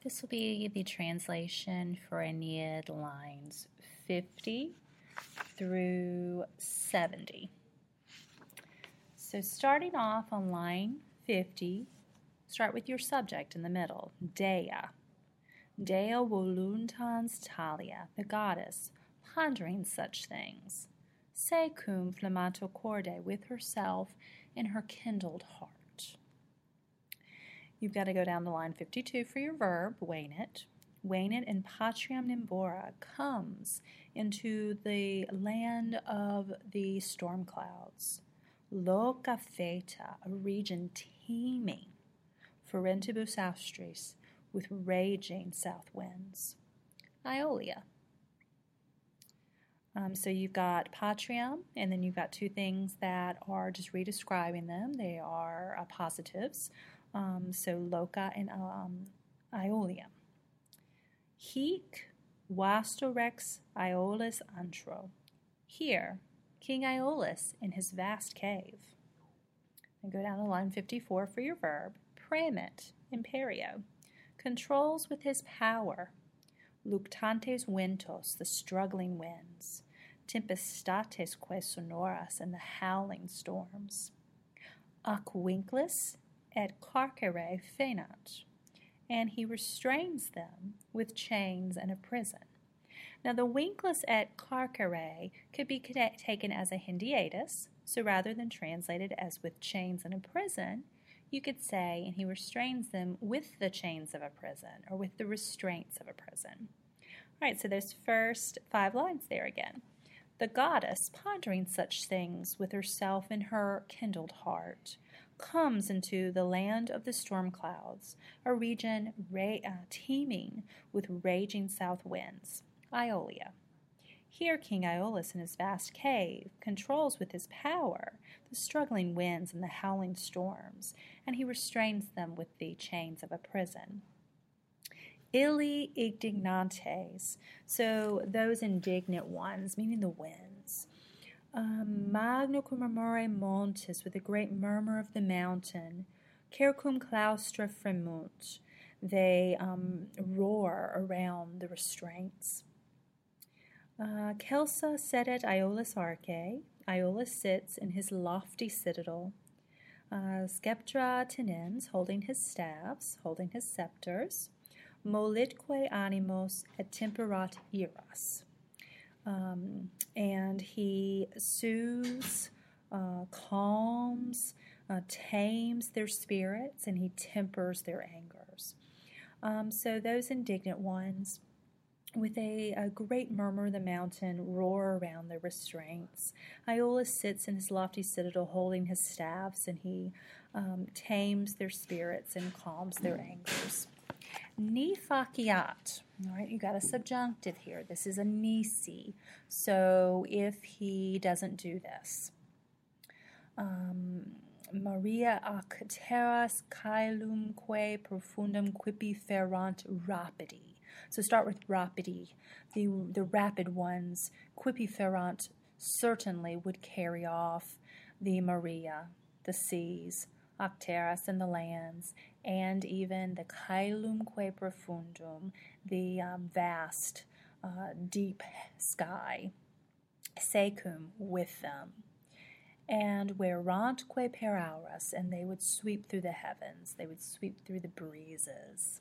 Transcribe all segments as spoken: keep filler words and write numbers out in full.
This will be the translation for Aeneid lines fifty through seventy. So starting off on line fifty, start with your subject in the middle, Dea. Dea voluntans talia, the goddess, pondering such things. Se cum flammato corde, with herself in her kindled heart. You've got to go down to line fifty-two for your verb, wane it. Wane it in patriam nimbora, comes into the land of the storm clouds. Loca feta, a region teeming. Ferentibus austris, with raging south winds. Iolia. Um, so you've got patriam, and then you've got two things that are just redescribing them. They are uh, positives. Um, so loca and um, Iolia. Hic vastorex Aeolus antro. Here, King Aeolus in his vast cave. And go down to line fifty-four for your verb. Premit, imperio. Controls with his power. Luctantes ventos, the struggling winds. Tempestates que sonoras, and the howling storms. Aquinqulis et carcere fenat, and he restrains them with chains and a prison. Now, the winkless et carcere could be taken as a hindiatus, so rather than translated as with chains and a prison, you could say, and he restrains them with the chains of a prison, or with the restraints of a prison. All right, so those first five lines there again. The goddess, pondering such things with herself in her kindled heart, comes into the land of the storm clouds, a region ra- uh, teeming with raging south winds, Iolia. Here King Aeolus in his vast cave controls with his power the struggling winds and the howling storms, and he restrains them with the chains of a prison. Illi indignantes, so those indignant ones, meaning the winds. Um, magno cum murmure montis, with a great murmur of the mountain. Cercum claustra fremunt, they um, roar around the restraints. Uh, Celsa sedet Aeolus arche, Aeolus sits in his lofty citadel. Uh, Sceptra tenens, holding his staffs, holding his scepters. Molitque animos et temperat iras. Um, and he soothes, uh, calms, uh, tames their spirits, and he tempers their angers. Um, so those indignant ones, with a, a great murmur of the mountain, roar around the restraints. Aeolus sits in his lofty citadel holding his staffs, and he um, tames their spirits and calms their angers. Ni faciat. All right, you got a subjunctive here. This is a nisi. So if he doesn't do this. Um, Maria ac terras caelumque profundum quipi ferant rapidi. So start with rapidi. The, the rapid ones, quipi ferant, certainly would carry off the Maria, the seas, Acteras, and the lands, and even the caelumque profundum, the um, vast, uh, deep sky, secum, with them, and verantque per auras, and they would sweep through the heavens, they would sweep through the breezes.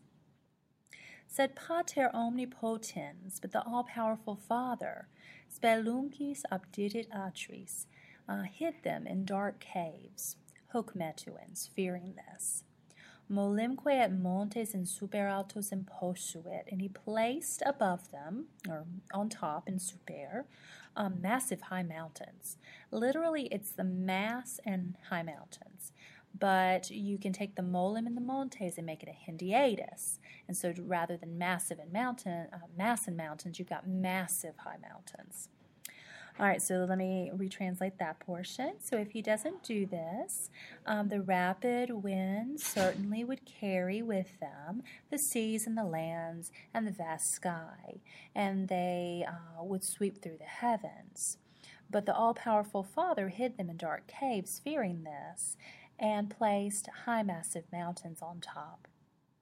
Sed pater omnipotens, but the all-powerful Father, speluncis abdidit atris, uh, hid them in dark caves, hoc metuens, fearing this. Molimque et montes in super altos imposuit, and he placed above them, or on top in super, um, massive high mountains. Literally, it's the mass and high mountains. But you can take the molim and the montes and make it a hindiatus. And so rather than massive and mountain, uh, mass and mountains, you've got massive high mountains. All right, so let me retranslate that portion. So if he doesn't do this, um, the rapid winds certainly would carry with them the seas and the lands and the vast sky, and they uh, would sweep through the heavens. But the all-powerful Father hid them in dark caves, fearing this, and placed high massive mountains on top.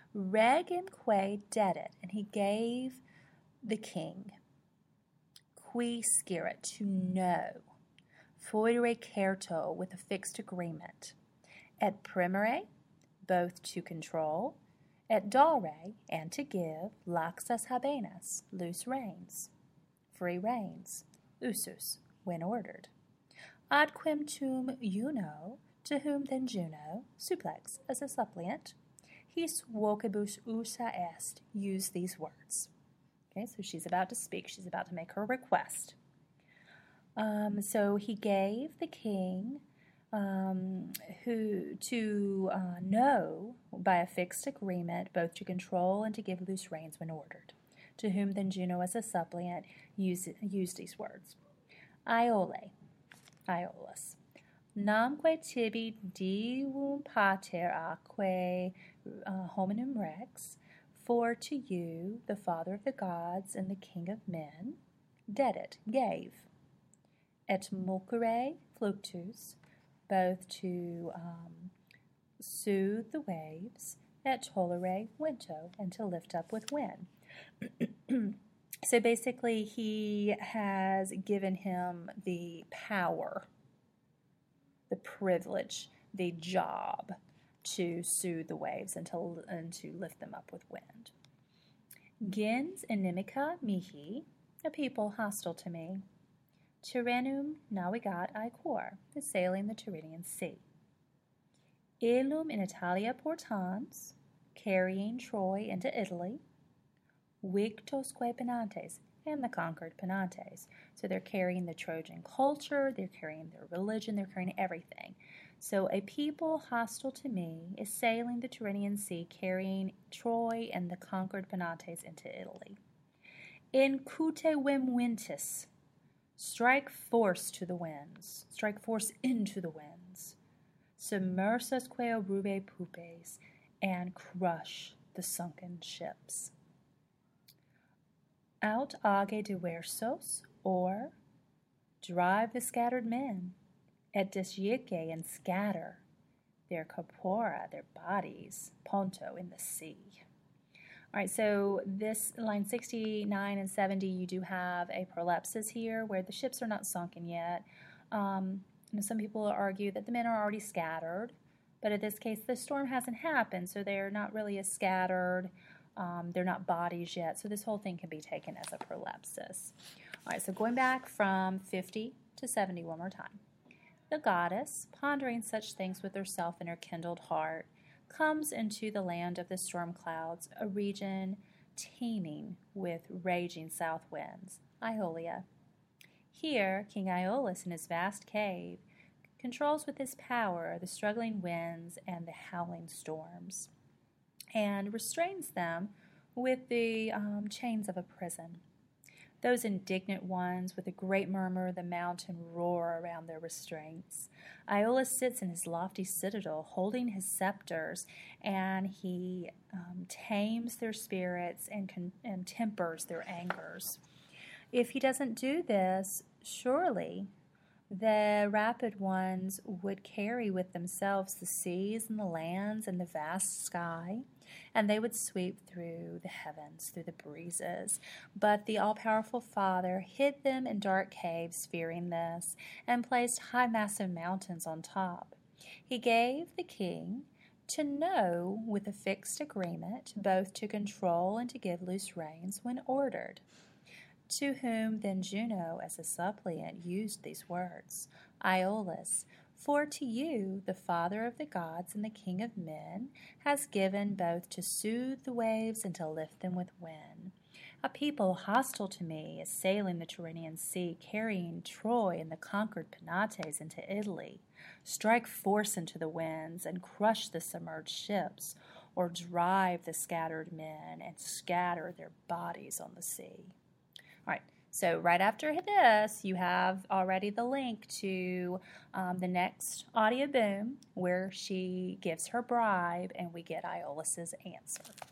Regimque dedit, and he gave the king, qui sciret, to know, foedere certo, with a fixed agreement, et primere, both to control, et dare, and to give, laxas habenas, loose reins, free reins, usus, when ordered. Ad quem tum Juno, to whom then Juno, supplex, as a suppliant, his vocibus usa est, use these words. Okay, so she's about to speak. She's about to make her request. Um, so he gave the king um, who to uh, know by a fixed agreement both to control and to give loose reins when ordered. To whom then Juno, as a suppliant, used, used these words. Iole, Iolus, namque tibi divum pater aquae uh, hominum rex, for to you, the Father of the gods and the King of men, dedit, gave, et mulcere fluctus, both to um, soothe the waves, et tollere vento, and to lift up with wind. So basically, he has given him the power, the privilege, the job to soothe the waves and to, and to lift them up with wind. Gens inimica mihi, a people hostile to me. Tyrrhenum navigat I cor, sailing the Tyrrhenian Sea. Illum in Italia portans, carrying Troy into Italy. Victosque Penates, and the conquered Penates. So they're carrying the Trojan culture, they're carrying their religion, they're carrying everything. So a people hostile to me is sailing the Tyrrhenian Sea, carrying Troy and the conquered Penates into Italy. Incute vem ventis, strike force to the winds, strike force into the winds. Submersasque rube pupes, and crush the sunken ships. Out age diversos, or drive the scattered men, et disjice, and scatter their corpora, their bodies, ponto, in the sea. All right, so this line sixty-nine and seventy, you do have a prolepsis here where the ships are not sunken yet. Um, you know, some people argue that the men are already scattered, but in this case, the storm hasn't happened, so they're not really as scattered. Um, they're not bodies yet, so this whole thing can be taken as a prolepsis. All right, so going back from fifty to seventy one more time. The goddess, pondering such things with herself in her kindled heart, comes into the land of the storm clouds, a region teeming with raging south winds, Aeolia. Here, King Aeolus in his vast cave controls with his power the struggling winds and the howling storms, and restrains them with the um, chains of a prison. Those indignant ones, with a great murmur, the mountain roar around their restraints. Aeolus sits in his lofty citadel, holding his scepters, and he um, tames their spirits and, con- and tempers their angers. If he doesn't do this, surely the rapid ones would carry with themselves the seas and the lands and the vast sky, and they would sweep through the heavens, through the breezes. But the all-powerful Father hid them in dark caves, fearing this, and placed high massive mountains on top. He gave the king to know with a fixed agreement, both to control and to give loose reins when ordered. To whom then Juno, as a suppliant, used these words, Aeolus, for to you, the Father of the gods and the King of men, has given both to soothe the waves and to lift them with wind. A people hostile to me is sailing the Tyrrhenian Sea, carrying Troy and the conquered Penates into Italy. Strike force into the winds and crush the submerged ships, or drive the scattered men and scatter their bodies on the sea. All right, so right after this, you have already the link to um, the next audio boom where she gives her bribe and we get Aeolus's answer.